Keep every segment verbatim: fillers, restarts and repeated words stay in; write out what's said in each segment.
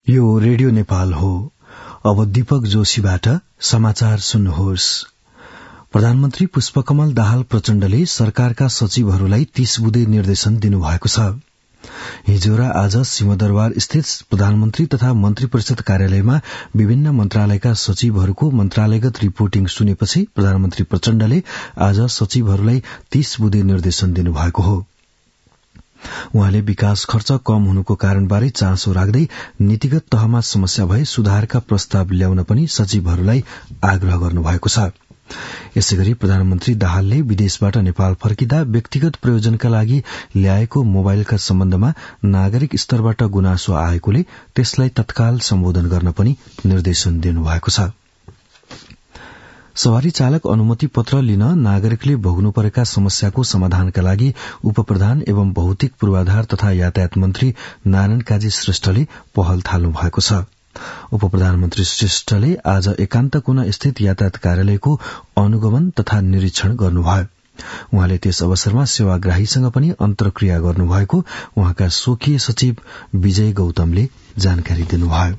यो रेडियो नेपाल हो। अब दीपक जोशीबाट समाचार सुन्नुहोस्। प्रधानमन्त्री पुष्पकमल दाहाल प्रचण्डले सरकारका सचिवहरूलाई तीस बुँदे निर्देशन दिनुभएको छ। हिजो र आज सिंहदरबार स्थित प्रधानमन्त्री तथा मन्त्री परिषद कार्यालयमा विभिन्न मन्त्रालयका सचिवहरूको मन्त्रालयगत रिपोर्टिङ सुनेपछि प्रधानमन्त्री प्रचण्डले आज सचिवहरूलाई तीस बुँदे निर्देशन दिनुभएको हो। उहाँले विकास खर्च कम हुनुको कारणबारे चासो राख्दै नीतिगत तहमा समस्या भए सुधारका प्रस्ताव ल्याउन पनि सचिवहरूलाई आग्रह गर्नुभएको छ। यसैगरी प्रधानमन्त्री दाहालले विदेशबाट नेपाल फर्किँदा व्यक्तिगत प्रयोजनका लागि ल्याएको मोबाइलका सम्बन्धमा नागरिक स्तरबाट गुनासो आएकोले त्यसलाई तत्काल सम्बोधन गर्न पनि निर्देशन दिनुभएको छ। सवारी चालक अनुमति पत्र लिन नागरिकले भोग्नु परेका समस्याको समाधानका लागि उपप्रधान एवं भौतिक पूर्वाधार तथा यातायात मन्त्री नारायण काजी श्रेष्ठले पहल थाल्नु भएको छ। उपप्रधानमन्त्री श्रेष्ठले आज एकान्त कुना स्थित यातायात कार्यालयको अनुगमन तथा निरीक्षण गर्नुभयो। उहाँले त्यस अवसरमा सेवाग्राहीसँग पनि अन्तर्क्रिया गर्नुभएको उहाँका स्वकीय सचिव विजय गौतमले जानकारी दिनुभयो।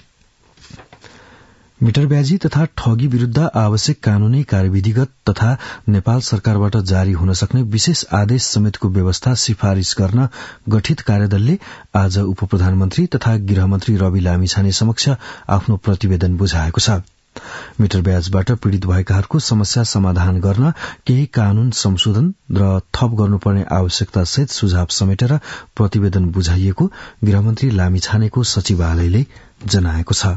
मिटरब्याजी तथा ठगी विरूद्ध आवश्यक कानूनी कार्यविधिगत तथा नेपाल सरकारबाट जारी हुन सक्ने विशेष आदेश समेतको व्यवस्था सिफारिश गर्न गठित कार्यदलले आज उपप्रधानमन्त्री तथा गृहमन्त्री रवि लामिछाने समक्ष आफ्नो प्रतिवेदन बुझाएको छ। मिटरब्याजबाट पीड़ित भएकाहरूको समस्या समाधान गर्न केही कानून संशोधन र थप गर्नुपर्ने आवश्यकता सहित सुझाव समेटेर प्रतिवेदन बुझाइएको गृहमन्त्री लामिछानेको सचिवालयले जनाएको छ।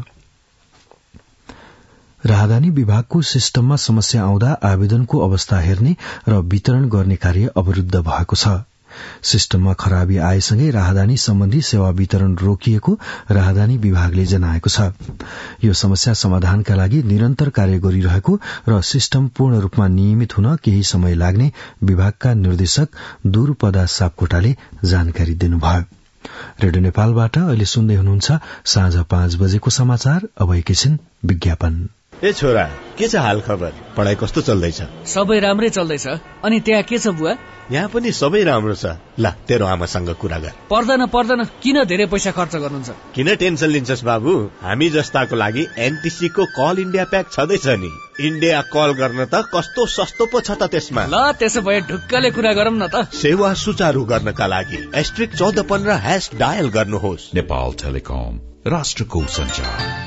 राहदानी विभागको सिस्टममा समस्या आउँदा आवेदनको अवस्था हेर्ने र वितरण गर्ने कार्य अवरूद्ध भएको छ। सिस्टममा खराबी आएसँगै राहदानी सम्बन्धी सेवा वितरण रोकिएको राहदानी विभागले जनाएको छ। यो समस्या समाधानका लागि निरन्तर कार्य गरिरहेको र सिस्टम पूर्ण रूपमा नियमित हुन केही समय लाग्ने विभागका निर्देशक दुरपदा सापकोटाले जानकारी दिनुभयो। रेडियो नेपालबाट अहिले सुन्दै हुनुहुन्छ साँझ पाँच बजेको समाचार। अब एकैछिन विज्ञापन। ए छोरा, के छ हाल खबर? पढाइ कस्तो चल्दैछ? सबै राम्रै चल्दैछ। अनि त्यहाँ के छ बुवा? यहाँ पनि सबै राम्रो छ। ल तेरो आमासँग कुरा गर। पर्दैन पर्दैन, किन धेरै पैसा खर्च गर्नुहुन्छ? किन टेन्सन लिन्छस् बाबु? हामी जस्ताको लागि एनटीसी को कल इन्डिया प्याक छँदैछ नि। इन्डिया कल गर्न त कस्तो सस्तो पो छ त त्यसमा। ल त्यसो भए ढुक्कले कुरा गरौँ न त। सेवा सुचारू गर्नका लागि एस्ट्रिक चौध पन्ध्र ह्याश डायल गर्नुहोस्। नेपाल टेलिकम, राष्ट्रको सञ्चार।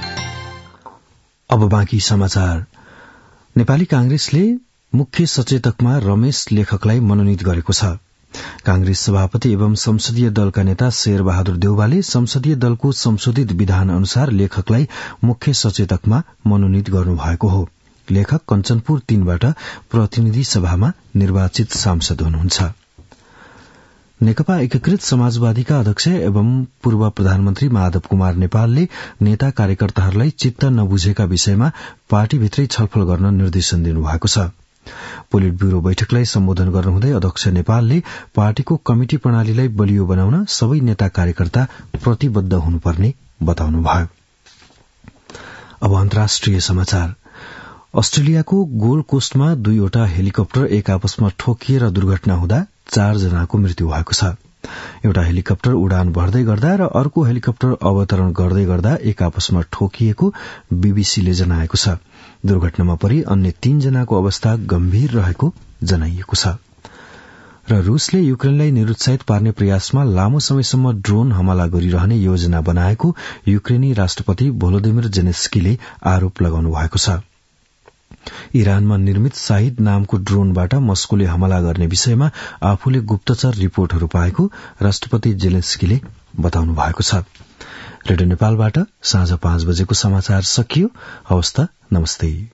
अब बाँकी समाचार। नेपाली कांग्रेसले मुख्य सचेतकमा रमेश लेखकलाई मनोनित गरेको छ। कांग्रेस सभापति एवं संसदीय दलका नेता शेरबहादुर देउवाले संसदीय दलको संशोधित विधान अनुसार लेखकलाई मुख्य सचेतकमा मनोनित गर्नुभएको हो। लेखक कञ्चनपुर तीनबाट प्रतिनिधि सभामा निर्वाचित सांसद हुनुहुन्छ। नेकपा एकीकृत समाजवादीका अध्यक्ष एवं पूर्व प्रधानमन्त्री माधव कुमार नेपालले नेता कार्यकर्ताहरूलाई चित्त नबुझेका विषयमा पार्टीभित्रै छलफल गर्न निर्देशन दिनुभएको छ। पोलिट ब्यूरो बैठकलाई सम्बोधन गर्नुहुँदै अध्यक्ष नेपालले पार्टीको कमिटी प्रणालीलाई बलियो बनाउन सबै नेता कार्यकर्ता प्रतिबद्ध हुनुपर्ने बताउनुभयो। अब अन्तर्राष्ट्रिय समाचार। अस्ट्रेलियाको गोल्ड कोस्टमा दुईवटा हेलिकप्टर एक आपसमा ठोकिएर दुर्घटना हुँदा चार जनाको मृत्यु भएको छ। एउटा हेलिकप्टर उडान भर्दै गर्दा र अर्को हेलिकप्टर अवतरण गर्दै गर्दा एक आपसमा ठोकिएको बीबीसीले जनाएको छ। दुर्घटनामा परि अन्य तीन जनाको अवस्था गम्भीर रहेको जनाइएको छ। र रूसले युक्रेनलाई निरुत्साहित पार्ने प्रयासमा लामो समयसम्म ड्रोन हमला गरिरहने योजना बनाएको युक्रेनी राष्ट्रपति भोलोदिमिर जेलेन्स्कीले आरोप लगाउनु भएको छ। इरानमा निर्मित शाहिद नामको ड्रोनबाट मस्कोले हमला गर्ने विषयमा आफूले गुप्तचर रिपोर्टहरू पाएको राष्ट्रपति जेलेन्स्कीले बताउनु भएको छ। रेडियो नेपालबाट साँझ पाँच बजेको समाचार सकियो। हवस् त, नमस्ते।